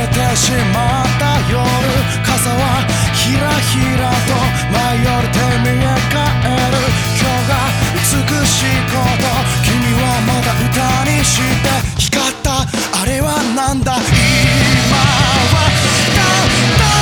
えてしまった夜、傘はひらひらと舞い降りて見え返る。今日が美しいこと、君はまだ歌にして光った。あれはなんだ、今はただ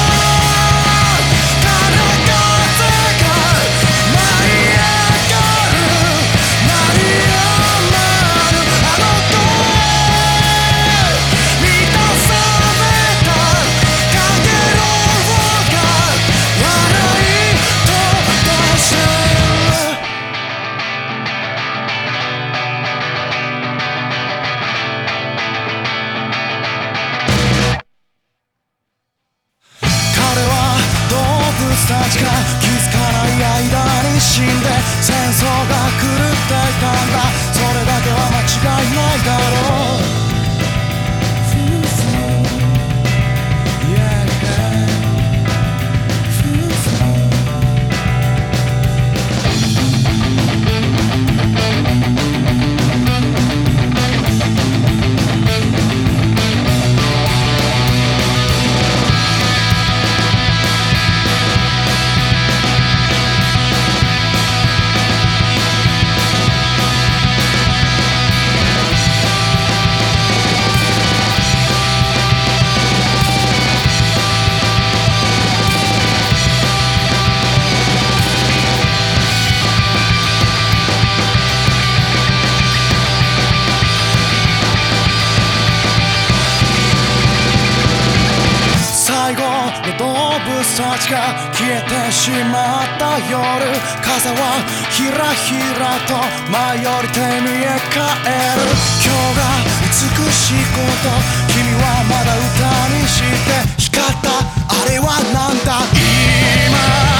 たちが気づかない間に死んで戦争が狂っていたんだ。それだけは間違いないだろう。動物たちが消えてしまった夜、風はひらひらと舞い降りて見え返る。今日が美しいこと、君はまだ歌にして光った。あれはなんだ、今